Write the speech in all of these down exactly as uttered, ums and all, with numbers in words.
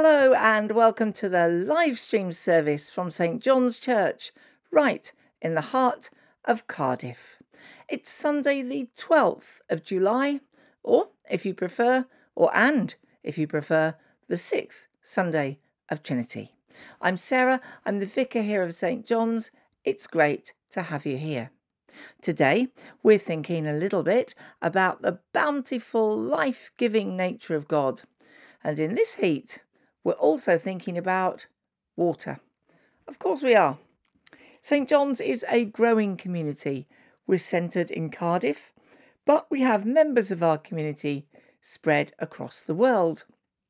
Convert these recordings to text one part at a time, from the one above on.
Hello and welcome to the live stream service from St John's Church, right in the heart of Cardiff. It's Sunday the twelfth of July, or if you prefer, or and if you prefer, the sixth Sunday of Trinity. I'm Sarah, I'm the vicar here of St John's. It's great to have you here. Today, we're thinking a little bit about the bountiful, life-giving nature of God. And in this heat, we're also thinking about water. Of course we are. St John's is a growing community. We're centred in Cardiff, but we have members of our community spread across the world.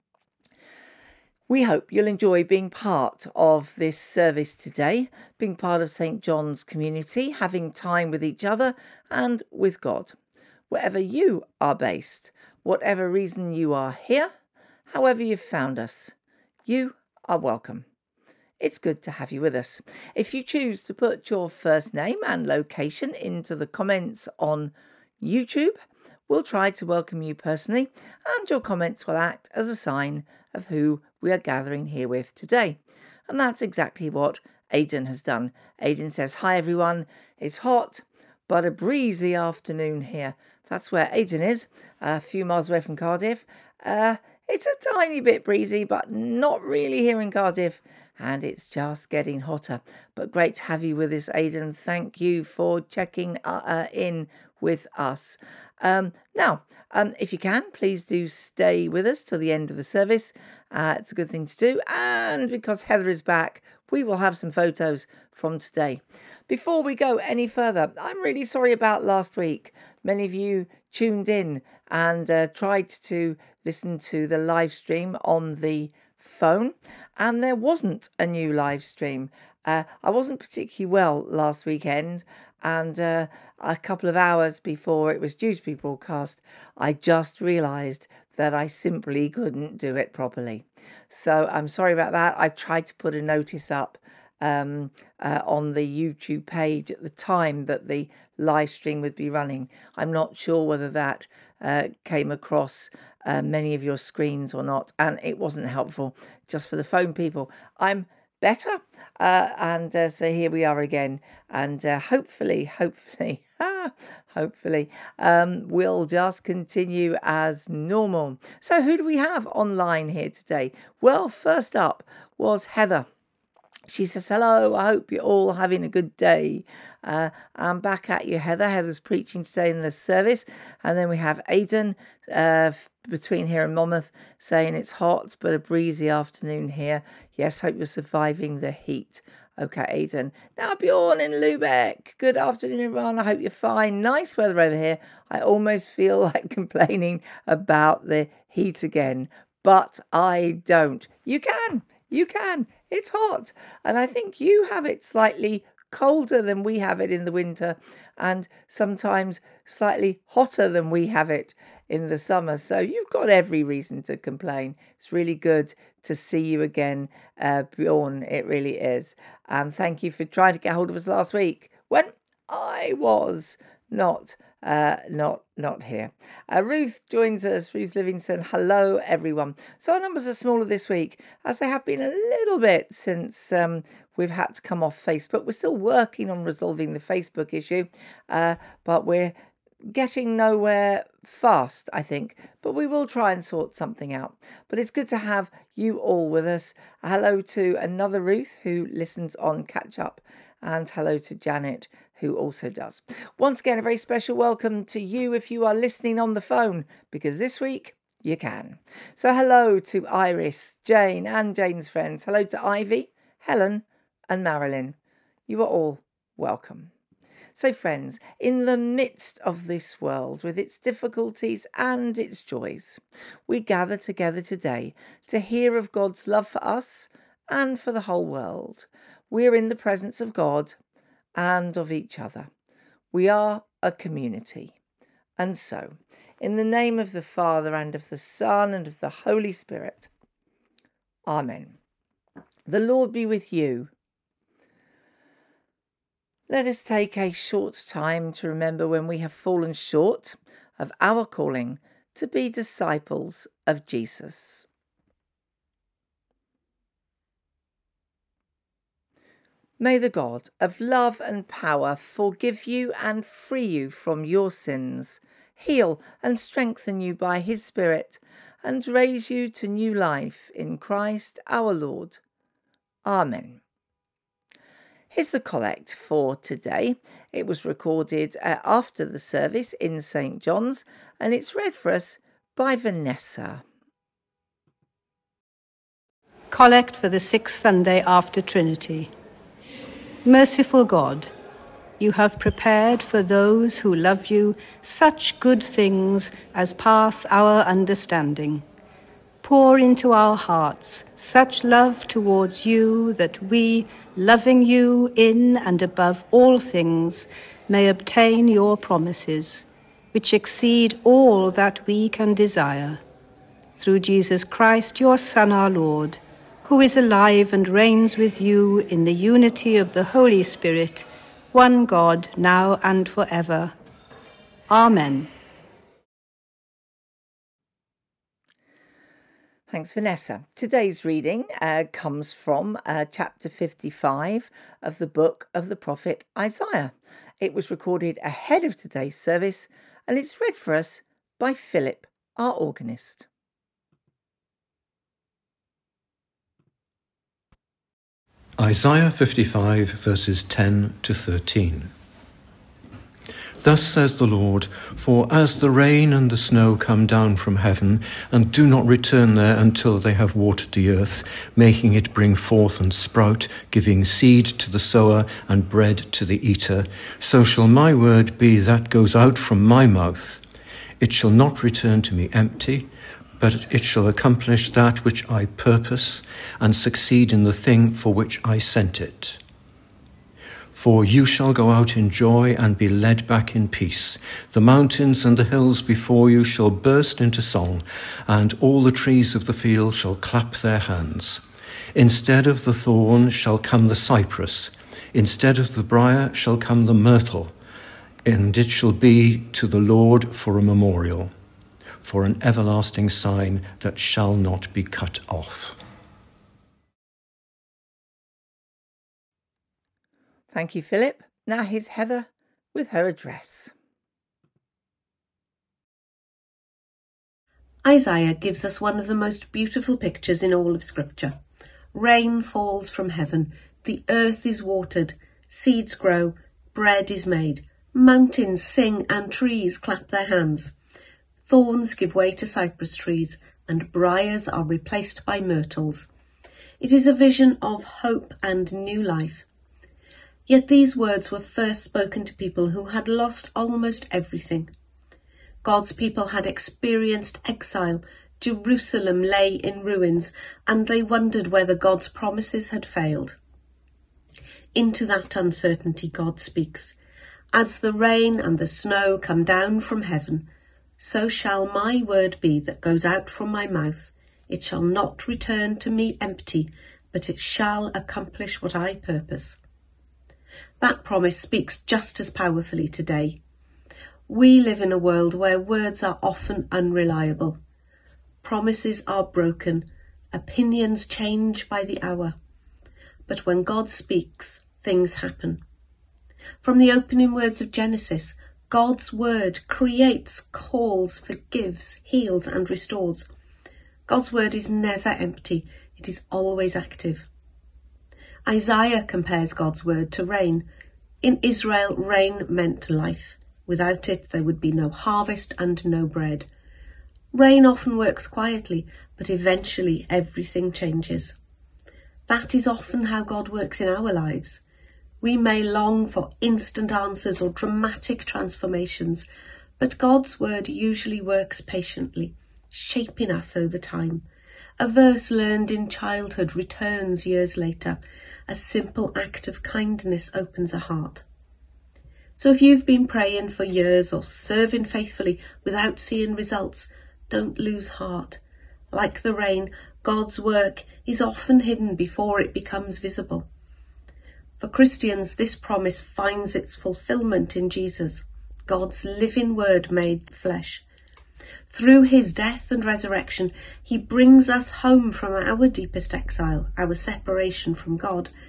We hope you'll enjoy being part of this service today, being part of St John's community, having time with each other and with God. Wherever you are based, whatever reason you are here, however you've found us, you are welcome. It's good to have you with us. If you choose to put your first name and location into the comments on YouTube, we'll try to welcome you personally, and your comments will act as a sign of who we are gathering here with today. And that's exactly what Aidan has done. Aidan says, "Hi everyone, it's hot, but a breezy afternoon here." That's where Aidan is, a few miles away from Cardiff. Uh, it's a tiny bit breezy, but not really here in Cardiff. And it's just getting hotter. But great to have you with us, Aidan. Thank you for checking uh, uh, in with us. Um, now, um, if you can, please do stay with us till the end of the service. Uh, it's a good thing to do. And because Heather is back, we will have some photos from today. Before we go any further, I'm really sorry about last week. Many of you tuned in and uh, tried to listen to the live stream on the phone, and there wasn't a new live stream. Uh, I wasn't particularly well last weekend, and uh, a couple of hours before it was due to be broadcast, I just realised that I simply couldn't do it properly. So I'm sorry about that. I tried to put a notice up um, uh, on the YouTube page at the time that the live stream would be running. I'm not sure whether that uh, came across uh, many of your screens or not, and it wasn't helpful. Just for the phone people, I'm better, uh, and uh, so here we are again, and uh, hopefully, hopefully, hopefully, um, we'll just continue as normal. So who do we have online here today? Well, first up was Heather. She says, "Hello, I hope you're all having a good day." Uh, I'm back at you, Heather. Heather's preaching today in the service. And then we have Aidan uh, between here and Monmouth saying it's hot, but a breezy afternoon here. Yes, hope you're surviving the heat. Okay, Aidan. Now, Bjorn in Lubeck. Good afternoon, everyone. I hope you're fine. Nice weather over here. I almost feel like complaining about the heat again, but I don't. You can. You can. It's hot. And I think you have it slightly colder than we have it in the winter, and sometimes slightly hotter than we have it in the summer. So you've got every reason to complain. It's really good to see you again, uh, Bjorn. It really is. And thank you for trying to get hold of us last week when I was not Uh, not not here. Uh, Ruth joins us. Ruth Livingston. Hello, everyone. So our numbers are smaller this week, as they have been a little bit since um, we've had to come off Facebook. We're still working on resolving the Facebook issue, uh, but we're getting nowhere fast, I think. But we will try and sort something out. But it's good to have you all with us. Hello to another Ruth who listens on Catch Up. And hello to Janet, who also does. Once again, a very special welcome to you if you are listening on the phone, because this week you can. So hello to Iris, Jane and Jane's friends. Hello to Ivy, Helen and Marilyn. You are all welcome. So friends, in the midst of this world with its difficulties and its joys, we gather together today to hear of God's love for us and for the whole world. We're in the presence of God and of each other. We are a community. And so, in the name of the Father and of the Son and of the Holy Spirit, Amen. The Lord be with you. Let us take a short time to remember when we have fallen short of our calling to be disciples of Jesus. May the God of love and power forgive you and free you from your sins, heal and strengthen you by his Spirit, and raise you to new life in Christ our Lord. Amen. Here's the collect for today. It was recorded uh, after the service in Saint John's, and it's read for us by Vanessa. Collect for the sixth Sunday after Trinity. Merciful God, you have prepared for those who love you such good things as pass our understanding. Pour into our hearts such love towards you that we, loving you in and above all things, may obtain your promises, which exceed all that we can desire. Through Jesus Christ, your Son, our Lord, who is alive and reigns with you in the unity of the Holy Spirit, one God, now and forever. Amen. Thanks, Vanessa. Today's reading uh, comes from uh, chapter fifty-five of the book of the prophet Isaiah. It was recorded ahead of today's service, and it's read for us by Philip, our organist. Isaiah fifty-five, verses ten to thirteen. Thus says the Lord, for as the rain and the snow come down from heaven, and do not return there until they have watered the earth, making it bring forth and sprout, giving seed to the sower and bread to the eater, so shall my word be that goes out from my mouth. It shall not return to me empty, but it shall accomplish that which I purpose, and succeed in the thing for which I sent it. For you shall go out in joy and be led back in peace. The mountains and the hills before you shall burst into song, and all the trees of the field shall clap their hands. Instead of the thorn shall come the cypress, instead of the briar shall come the myrtle, and it shall be to the Lord for a memorial, for an everlasting sign that shall not be cut off. Thank you, Philip. Now here's Heather with her address. Isaiah gives us one of the most beautiful pictures in all of Scripture. Rain falls from heaven, the earth is watered, seeds grow, bread is made, mountains sing and trees clap their hands. Thorns give way to cypress trees, and briars are replaced by myrtles. It is a vision of hope and new life. Yet these words were first spoken to people who had lost almost everything. God's people had experienced exile. Jerusalem lay in ruins, and they wondered whether God's promises had failed. Into that uncertainty God speaks. As the rain and the snow come down from heaven, so shall my word be that goes out from my mouth. It shall not return to me empty, but it shall accomplish what I purpose. That promise speaks just as powerfully today. We live in a world where words are often unreliable. Promises are broken. Opinions change by the hour. But when God speaks, things happen. From the opening words of Genesis, God's word creates, calls, forgives, heals and restores. God's word is never empty. It is always active. Isaiah compares God's word to rain. In Israel, rain meant life. Without it, there would be no harvest and no bread. Rain often works quietly, but eventually everything changes. That is often how God works in our lives. We may long for instant answers or dramatic transformations, but God's word usually works patiently, shaping us over time. A verse learned in childhood returns years later. A simple act of kindness opens a heart. So if you've been praying for years or serving faithfully without seeing results, don't lose heart. Like the rain, God's work is often hidden before it becomes visible. For Christians, this promise finds its fulfillment in Jesus, God's living word made flesh. Through his death and resurrection, he brings us home from our deepest exile, our separation from God.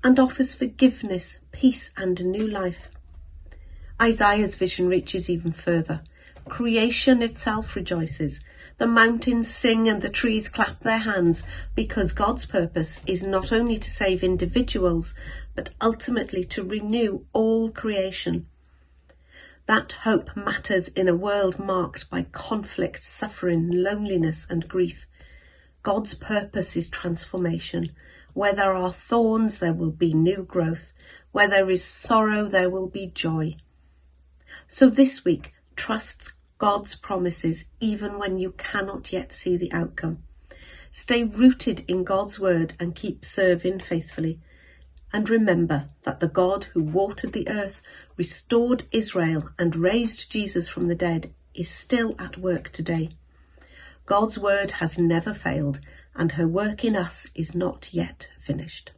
and offers forgiveness, peace and a new life. Isaiah's vision reaches even further. Creation itself rejoices. The mountains sing and the trees clap their hands, because God's purpose is not only to save individuals, but ultimately to renew all creation. That hope matters in a world marked by conflict, suffering, loneliness and grief. God's purpose is transformation. Where there are thorns, there will be new growth. Where there is sorrow, there will be joy. So this week, trust God's promises even when you cannot yet see the outcome. Stay rooted in God's word and keep serving faithfully. And remember that the God who watered the earth, restored Israel and raised Jesus from the dead is still at work today. God's word has never failed, and her work in us is not yet finished.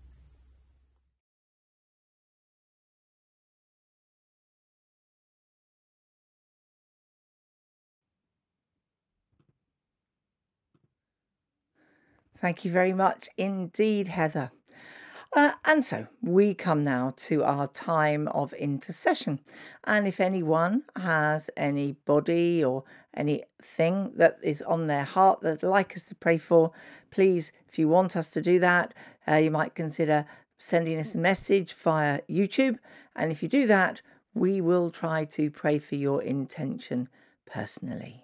Thank you very much indeed, Heather. Uh, and so we come now to our time of intercession. And if anyone has anybody or anything that is on their heart that they'd like us to pray for, please, if you want us to do that, uh, you might consider sending us a message via YouTube. And if you do that, we will try to pray for your intention personally.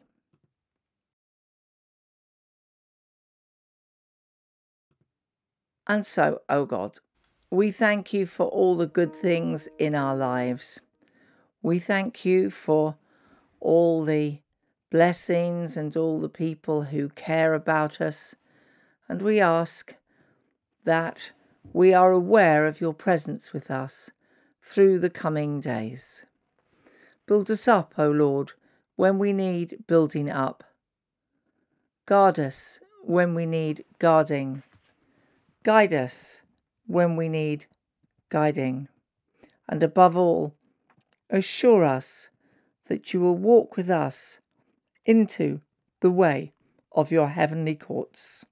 And so, oh God, we thank you for all the good things in our lives. We thank you for all the blessings and all the people who care about us. And we ask that we are aware of your presence with us through the coming days. Build us up, O Lord, when we need building up. Guard us when we need guarding. Guide us when we need guiding. And above all, assure us that you will walk with us into the way of your heavenly courts.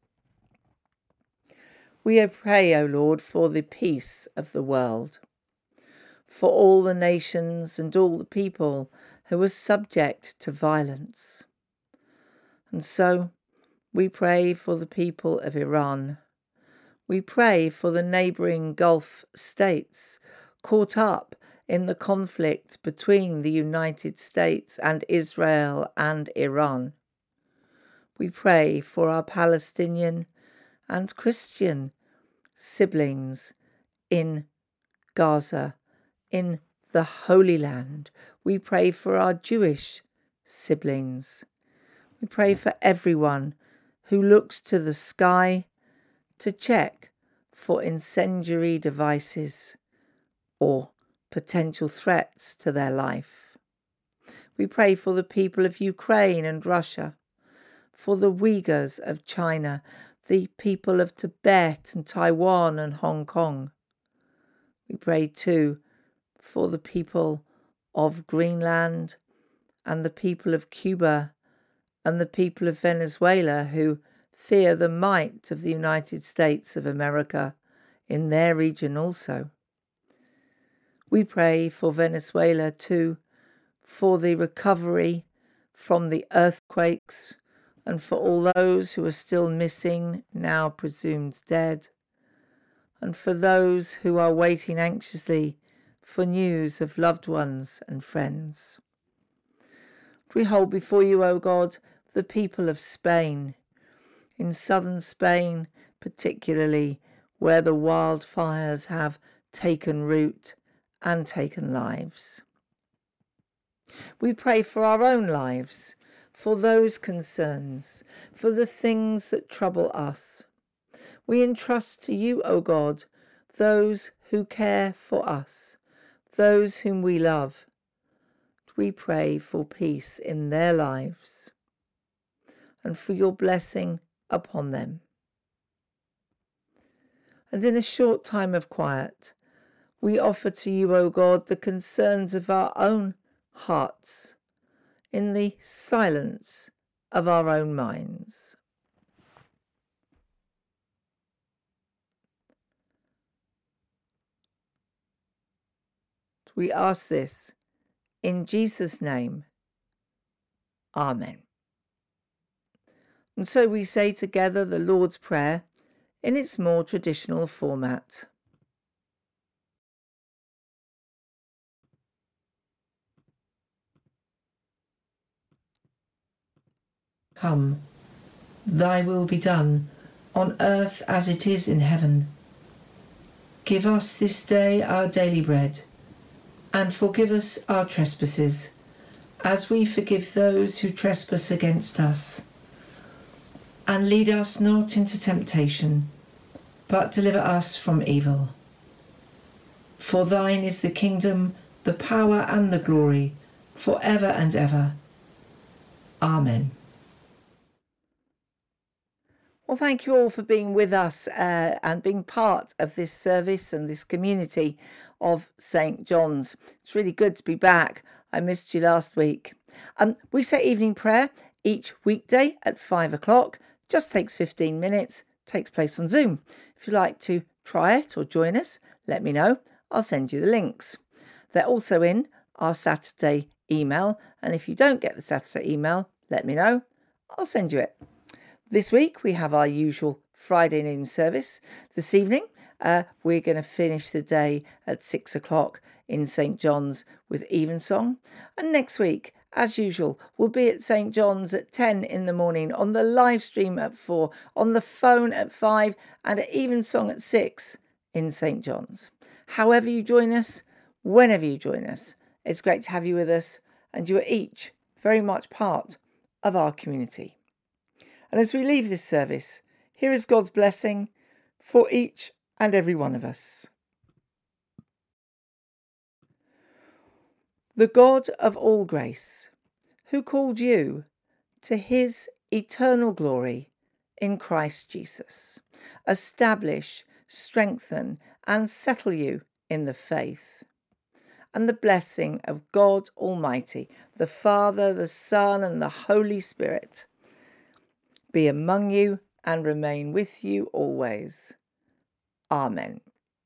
We pray, O Lord, for the peace of the world, for all the nations and all the people who are subject to violence. And so we pray for the people of Iran. We pray for the neighbouring Gulf states caught up in the conflict between the United States and Israel and Iran. We pray for our Palestinian and Christian siblings in Gaza, in the Holy Land. We pray for our Jewish siblings. We pray for everyone who looks to the sky to check for incendiary devices or potential threats to their life. We pray for the people of Ukraine and Russia, for the Uyghurs of China, the people of Tibet and Taiwan and Hong Kong. We pray too for the people of Greenland and the people of Cuba and the people of Venezuela who fear the might of the United States of America in their region also. We pray for Venezuela too, for the recovery from the earthquakes and for all those who are still missing, now presumed dead, and for those who are waiting anxiously for news of loved ones and friends. We hold before you, O God, the people of Spain, in southern Spain particularly, where the wildfires have taken root and taken lives. We pray for our own lives, for those concerns, for the things that trouble us. We entrust to you, O God, those who care for us, those whom we love. We pray for peace in their lives and for your blessing upon them. And in a short time of quiet, we offer to you, O God, the concerns of our own hearts in the silence of our own minds. We ask this in Jesus' name. Amen. And so we say together the Lord's Prayer in its more traditional format. Come, thy will be done, on earth as it is in heaven. Give us this day our daily bread, and forgive us our trespasses, as we forgive those who trespass against us. And lead us not into temptation, but deliver us from evil. For thine is the kingdom, the power and the glory, for ever and ever. Amen. Well, thank you all for being with us uh, and being part of this service and this community of Saint John's. It's really good to be back. I missed you last week. Um, we say evening prayer each weekday at five o'clock. Just takes fifteen minutes. Takes place on Zoom. If you'd like to try it or join us, let me know. I'll send you the links. They're also in our Saturday email. And if you don't get the Saturday email, let me know. I'll send you it. This week we have our usual Friday noon service. This evening uh, we're going to finish the day at six o'clock in Saint John's with Evensong. And next week, as usual, we'll be at Saint John's at ten in the morning, on the live stream at four, on the phone at five, and at Evensong at six in Saint John's. However you join us, whenever you join us, it's great to have you with us, and you are each very much part of our community. And as we leave this service, here is God's blessing for each and every one of us. The God of all grace, who called you to his eternal glory in Christ Jesus, establish, strengthen, and settle you in the faith. And the blessing of God Almighty, the Father, the Son, and the Holy Spirit be among you and remain with you always. Amen.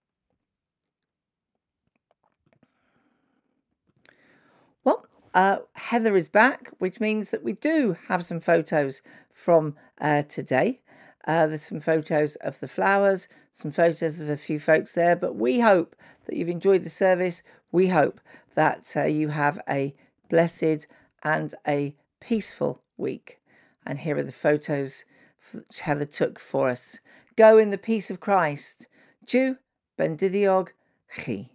Well, uh, Heather is back, which means that we do have some photos from uh, today. Uh, there's some photos of the flowers, some photos of a few folks there, but we hope that you've enjoyed the service. We hope that uh, you have a blessed and a peaceful week. And here are the photos which Heather took for us. Go in the peace of Christ. Dieu bendidiog chi.